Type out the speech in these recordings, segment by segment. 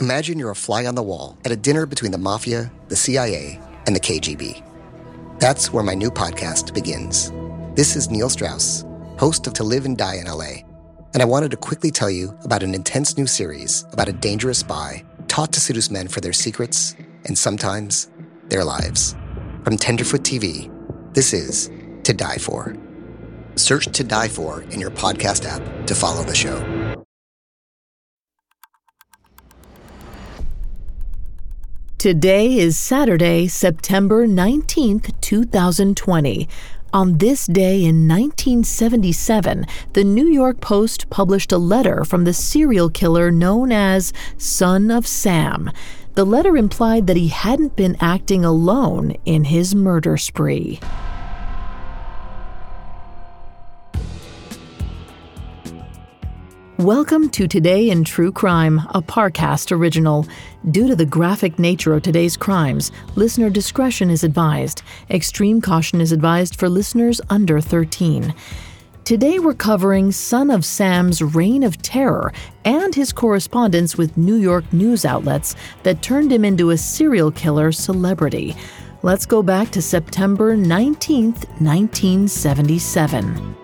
Imagine you're a fly on the wall at a dinner between the Mafia, the CIA, and the KGB. That's where my new podcast begins. This is Neil Strauss, host of To Live and Die in LA, and I wanted to quickly tell you about an intense new series about a dangerous spy taught to seduce men for their secrets and sometimes their lives. From Tenderfoot TV, this is To Die For. Search To Die For in your podcast app to follow the show. Today is Saturday, September 19th, 2020. On this day in 1977, the New York Post published a letter from the serial killer known as Son of Sam. The letter implied that he hadn't been acting alone in his murder spree. Welcome to Today in True Crime, a Parcast original. Due to the graphic nature of today's crimes, listener discretion is advised. Extreme caution is advised for listeners under 13. Today we're covering Son of Sam's reign of terror and his correspondence with New York news outlets that turned him into a serial killer celebrity. Let's go back to September 19th, 1977.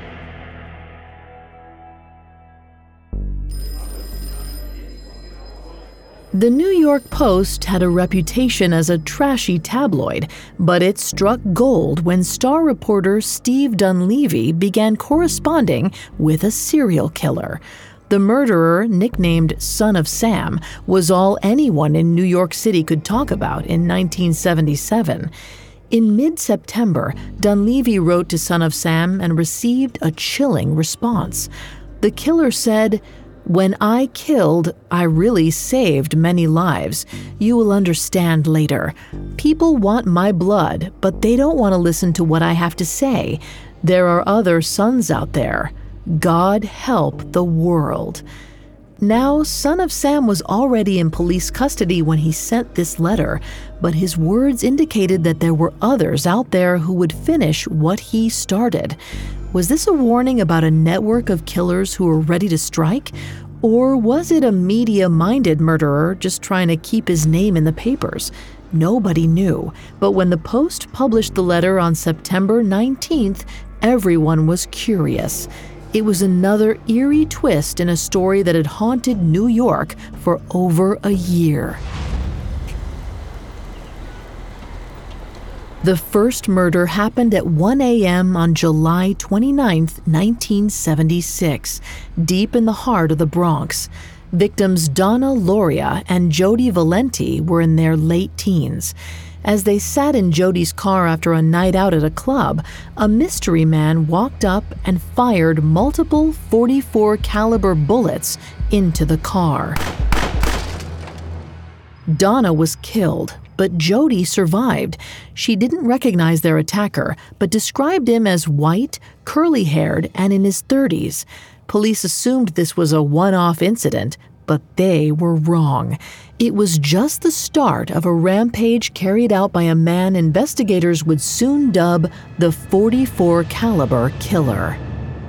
The New York Post had a reputation as a trashy tabloid, but it struck gold when star reporter Steve Dunleavy began corresponding with a serial killer. The murderer, nicknamed Son of Sam, was all anyone in New York City could talk about in 1977. In mid-September, Dunleavy wrote to Son of Sam and received a chilling response. The killer said, "When I killed, I really saved many lives. You will understand later. People want my blood, but they don't want to listen to what I have to say. There are other sons out there. God help the world." Now, Son of Sam was already in police custody when he sent this letter, but his words indicated that there were others out there who would finish what he started. Was this a warning about a network of killers who were ready to strike? Or was it a media-minded murderer just trying to keep his name in the papers? Nobody knew, but when the Post published the letter on September 19th, everyone was curious. It was another eerie twist in a story that had haunted New York for over a year. The first murder happened at 1 a.m. on July 29, 1976, deep in the heart of the Bronx. Victims Donna Lauria and Jody Valenti were in their late teens. As they sat in Jody's car after a night out at a club, a mystery man walked up and fired multiple .44 caliber bullets into the car. Donna was killed, but Jody survived. She didn't recognize their attacker, but described him as white, curly-haired, and in his 30s. Police assumed this was a one-off incident, but they were wrong. It was just the start of a rampage carried out by a man investigators would soon dub the .44 caliber killer.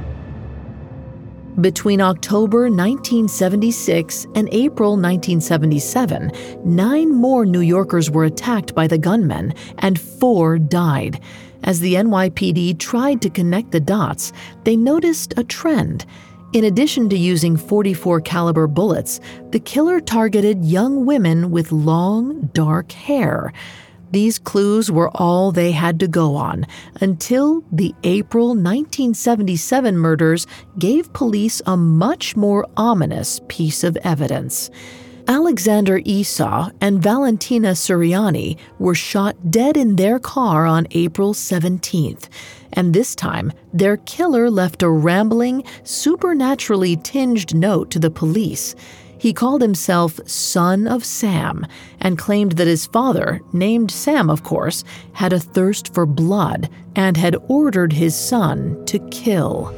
Between October 1976 and April 1977, 9 more New Yorkers were attacked by the gunmen, and 4 died. As the NYPD tried to connect the dots, they noticed a trend. In addition to using .44 caliber bullets, the killer targeted young women with long, dark hair. These clues were all they had to go on until the April 1977 murders gave police a much more ominous piece of evidence. Alexander Esau and Valentina Suriani were shot dead in their car on April 17th, and this time their killer left a rambling, supernaturally tinged note to the police. He called himself Son of Sam and claimed that his father, named Sam of course, had a thirst for blood and had ordered his son to kill.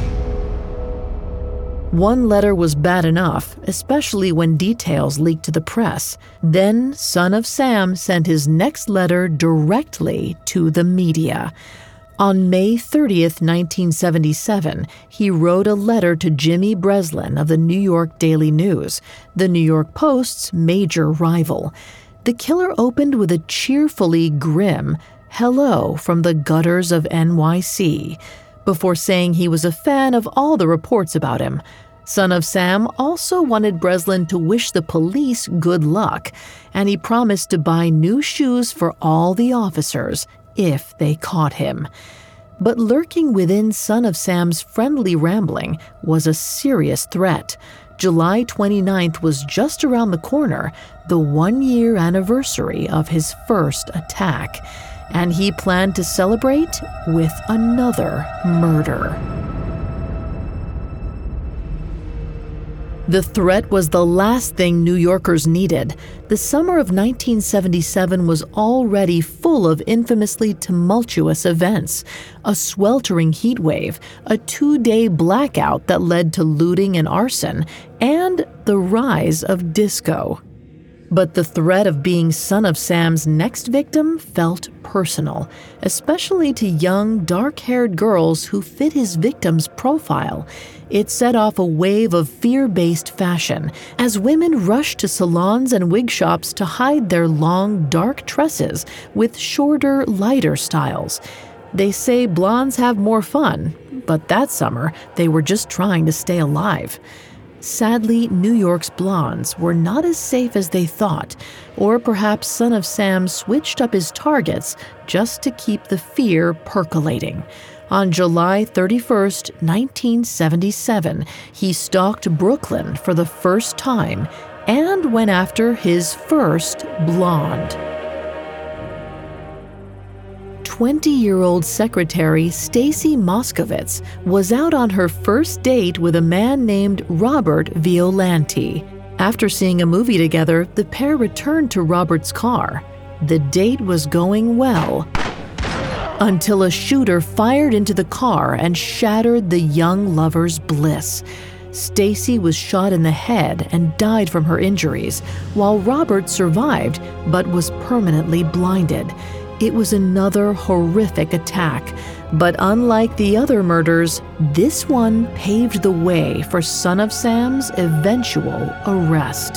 One letter was bad enough, especially when details leaked to the press. Then, Son of Sam sent his next letter directly to the media. On May 30th, 1977, he wrote a letter to Jimmy Breslin of the New York Daily News, the New York Post's major rival. The killer opened with a cheerfully grim "Hello from the gutters of NYC," before saying he was a fan of all the reports about him. Son of Sam also wanted Breslin to wish the police good luck, and he promised to buy new shoes for all the officers if they caught him. But lurking within Son of Sam's friendly rambling was a serious threat. July 29th was just around the corner, the one-year anniversary of his first attack, and he planned to celebrate with another murder. The threat was the last thing New Yorkers needed. The summer of 1977 was already full of infamously tumultuous events. A sweltering heat wave, a 2-day blackout that led to looting and arson, and the rise of disco. But the threat of being Son of Sam's next victim felt personal, especially to young, dark-haired girls who fit his victim's profile. It set off a wave of fear-based fashion as women rushed to salons and wig shops to hide their long, dark tresses with shorter, lighter styles. They say blondes have more fun, but that summer they were just trying to stay alive. Sadly, New York's blondes were not as safe as they thought, or perhaps Son of Sam switched up his targets just to keep the fear percolating. On July 31st, 1977, he stalked Brooklyn for the first time and went after his first blonde. 20-year-old secretary Stacy Moskowitz was out on her first date with a man named Robert Violante. After seeing a movie together, the pair returned to Robert's car. The date was going well until a shooter fired into the car and shattered the young lover's bliss. Stacy was shot in the head and died from her injuries, while Robert survived but was permanently blinded. It was another horrific attack, but unlike the other murders, this one paved the way for Son of Sam's eventual arrest.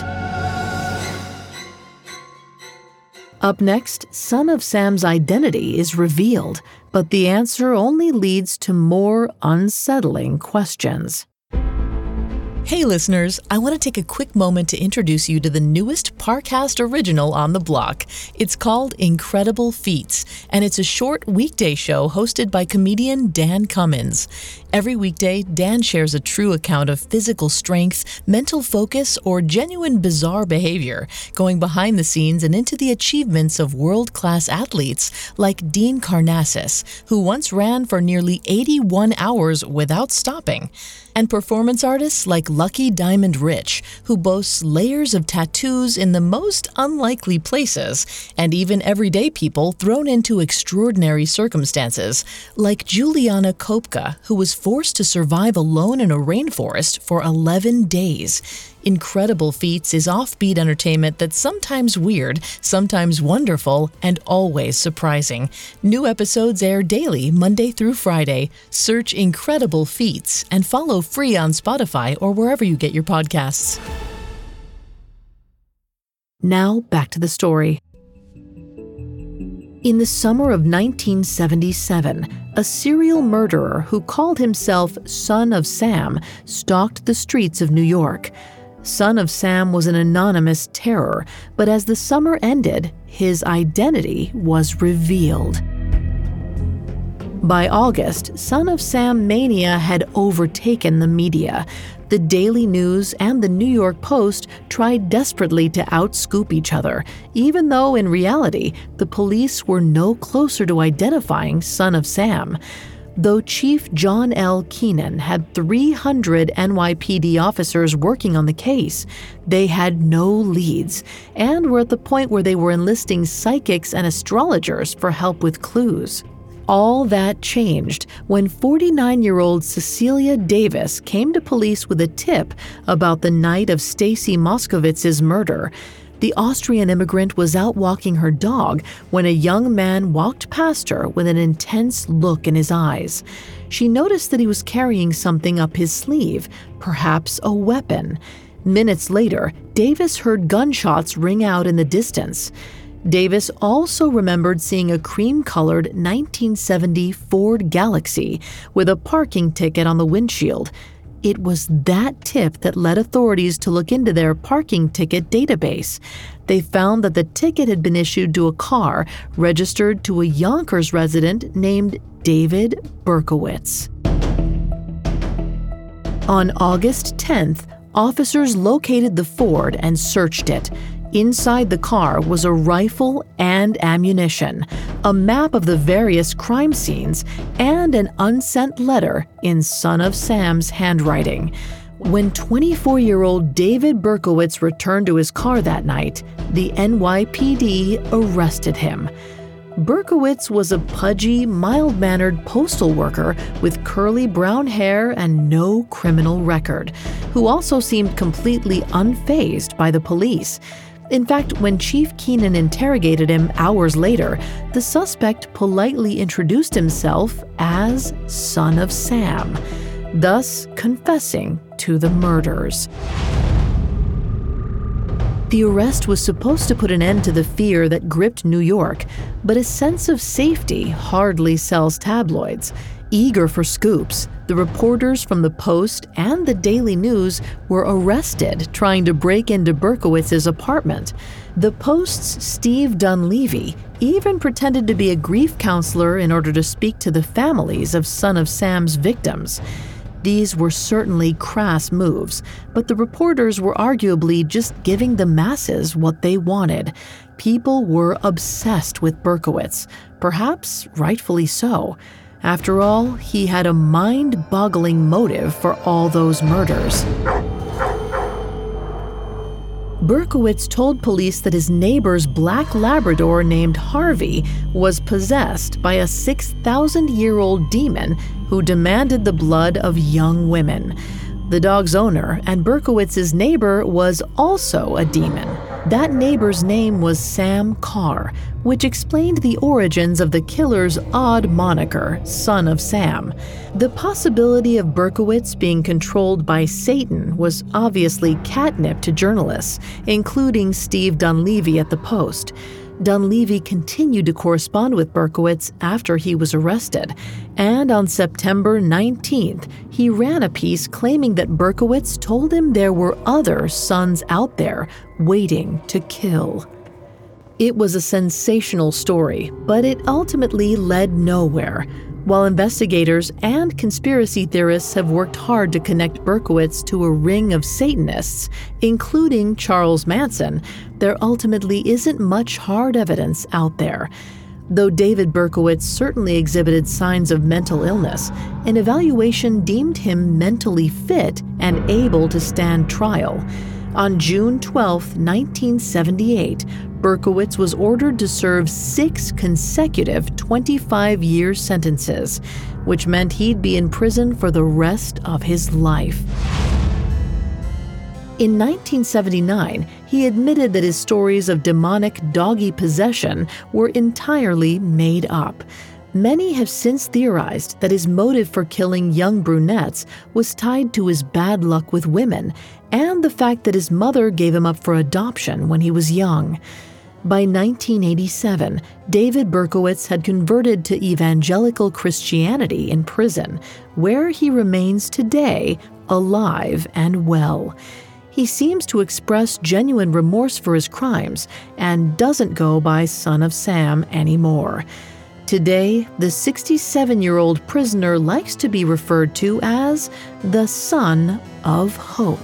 Up next, Son of Sam's identity is revealed, but the answer only leads to more unsettling questions. Hey listeners, I want to take a quick moment to introduce you to the newest Parcast original on the block. It's called Incredible Feats, and it's a short weekday show hosted by comedian Dan Cummins. Every weekday, Dan shares a true account of physical strength, mental focus, or genuine bizarre behavior, going behind the scenes and into the achievements of world-class athletes like Dean Karnazes, who once ran for nearly 81 hours without stopping, and performance artists like Lucky Diamond Rich, who boasts layers of tattoos in the most unlikely places, and even everyday people thrown into extraordinary circumstances, like Juliana Kopka, who was forced to survive alone in a rainforest for 11 days. Incredible Feats is offbeat entertainment that's sometimes weird, sometimes wonderful, and always surprising. New episodes air daily, Monday through Friday. Search Incredible Feats and follow free on Spotify or wherever you get your podcasts. Now, back to the story. In the summer of 1977, a serial murderer who called himself Son of Sam stalked the streets of New York. Son of Sam was an anonymous terror, but as the summer ended, his identity was revealed. By August, Son of Sam mania had overtaken the media. The Daily News and the New York Post tried desperately to outscoop each other, even though in reality, the police were no closer to identifying Son of Sam. Though Chief John L. Keenan had 300 NYPD officers working on the case, they had no leads and were at the point where they were enlisting psychics and astrologers for help with clues. All that changed when 49-year-old Cecilia Davis came to police with a tip about the night of Stacy Moskowitz's murder. The Austrian immigrant was out walking her dog when a young man walked past her with an intense look in his eyes. She noticed that he was carrying something up his sleeve, perhaps a weapon. Minutes later, Davis heard gunshots ring out in the distance. Davis also remembered seeing a cream-colored 1970 Ford Galaxy with a parking ticket on the windshield. It was that tip that led authorities to look into their parking ticket database. They found that the ticket had been issued to a car registered to a Yonkers resident named David Berkowitz. On August 10th, officers located the Ford and searched it. Inside the car was a rifle and ammunition, a map of the various crime scenes, and an unsent letter in Son of Sam's handwriting. When 24-year-old David Berkowitz returned to his car that night, the NYPD arrested him. Berkowitz was a pudgy, mild-mannered postal worker with curly brown hair and no criminal record, who also seemed completely unfazed by the police. In fact, when Chief Keenan interrogated him hours later, the suspect politely introduced himself as Son of Sam, thus confessing to the murders. The arrest was supposed to put an end to the fear that gripped New York, but a sense of safety hardly sells tabloids. Eager for scoops, the reporters from the Post and the Daily News were arrested trying to break into Berkowitz's apartment. The Post's Steve Dunleavy even pretended to be a grief counselor in order to speak to the families of Son of Sam's victims. These were certainly crass moves, but the reporters were arguably just giving the masses what they wanted. People were obsessed with Berkowitz, perhaps rightfully so. After all, he had a mind-boggling motive for all those murders. Berkowitz told police that his neighbor's black Labrador named Harvey was possessed by a 6,000-year-old demon who demanded the blood of young women. The dog's owner and Berkowitz's neighbor was also a demon. That neighbor's name was Sam Carr, which explained the origins of the killer's odd moniker, Son of Sam. The possibility of Berkowitz being controlled by Satan was obviously catnip to journalists, including Steve Dunleavy at the Post. Dunleavy continued to correspond with Berkowitz after he was arrested, and on September 19th, he ran a piece claiming that Berkowitz told him there were other sons out there waiting to kill. It was a sensational story, but it ultimately led nowhere. While investigators and conspiracy theorists have worked hard to connect Berkowitz to a ring of Satanists, including Charles Manson, there ultimately isn't much hard evidence out there. Though David Berkowitz certainly exhibited signs of mental illness, an evaluation deemed him mentally fit and able to stand trial. On June 12, 1978, Berkowitz was ordered to serve 6 consecutive 25-year sentences, which meant he'd be in prison for the rest of his life. In 1979, he admitted that his stories of demonic doggy possession were entirely made up. Many have since theorized that his motive for killing young brunettes was tied to his bad luck with women and the fact that his mother gave him up for adoption when he was young. By 1987, David Berkowitz had converted to evangelical Christianity in prison, where he remains today, alive and well. He seems to express genuine remorse for his crimes and doesn't go by Son of Sam anymore. Today, the 67-year-old prisoner likes to be referred to as the Son of Hope.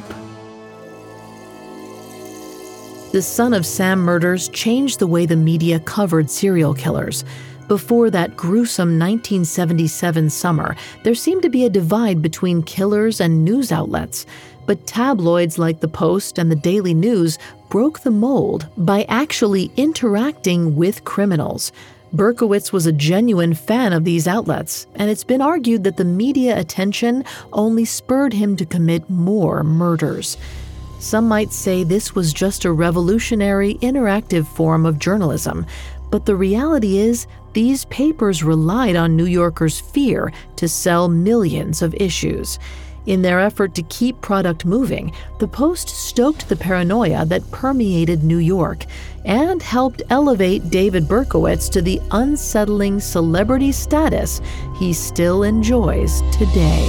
The Son of Sam murders changed the way the media covered serial killers. Before that gruesome 1977 summer, there seemed to be a divide between killers and news outlets. But tabloids like the Post and the Daily News broke the mold by actually interacting with criminals. Berkowitz was a genuine fan of these outlets, and it's been argued that the media attention only spurred him to commit more murders. Some might say this was just a revolutionary, interactive form of journalism. But the reality is, these papers relied on New Yorkers' fear to sell millions of issues. In their effort to keep product moving, the Post stoked the paranoia that permeated New York and helped elevate David Berkowitz to the unsettling celebrity status he still enjoys today.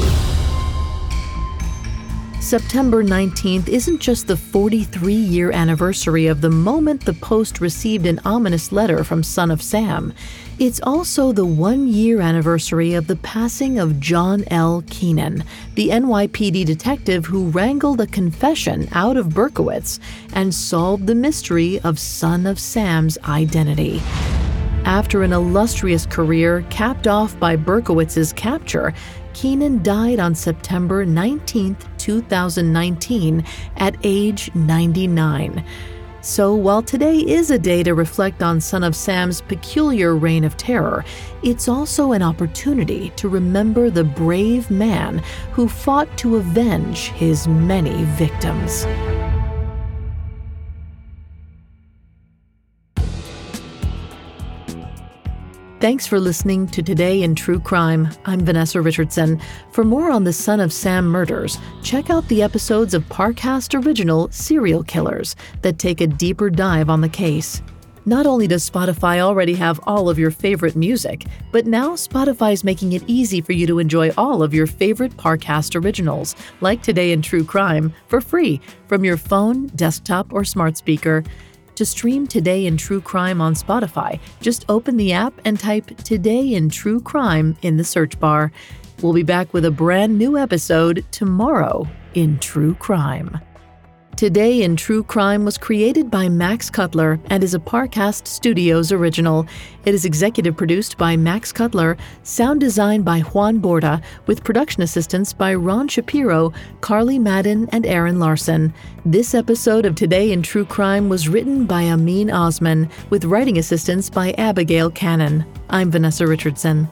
September 19th isn't just the 43-year anniversary of the moment the Post received an ominous letter from Son of Sam. It's also the 1-year anniversary of the passing of John L. Keenan, the NYPD detective who wrangled a confession out of Berkowitz and solved the mystery of Son of Sam's identity. After an illustrious career capped off by Berkowitz's capture, Keenan died on September 19, 2019, at age 99. So while today is a day to reflect on Son of Sam's peculiar reign of terror, it's also an opportunity to remember the brave man who fought to avenge his many victims. Thanks for listening to Today in True Crime. I'm Vanessa Richardson. For more on the Son of Sam murders, check out the episodes of Parcast Original Serial Killers that take a deeper dive on the case. Not only does Spotify already have all of your favorite music, but now Spotify's making it easy for you to enjoy all of your favorite Parcast originals, like Today in True Crime, for free from your phone, desktop, or smart speaker. To stream Today in True Crime on Spotify, just open the app and type Today in True Crime in the search bar. We'll be back with a brand new episode tomorrow in True Crime. Today in True Crime was created by Max Cutler and is a Parcast Studios original. It is executive produced by Max Cutler, sound designed by Juan Borda, with production assistance by Ron Shapiro, Carly Madden, and Aaron Larson. This episode of Today in True Crime was written by Amin Osman, with writing assistance by Abigail Cannon. I'm Vanessa Richardson.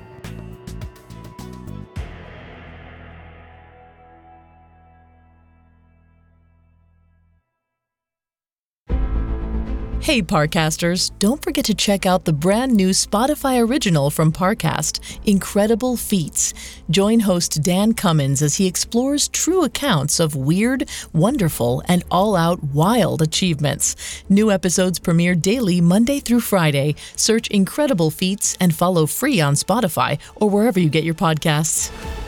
Hey Parcasters, don't forget to check out the brand new Spotify original from Parcast, Incredible Feats. Join host Dan Cummins as he explores true accounts of weird, wonderful, and all-out wild achievements. New episodes premiere daily Monday through Friday. Search Incredible Feats and follow free on Spotify or wherever you get your podcasts.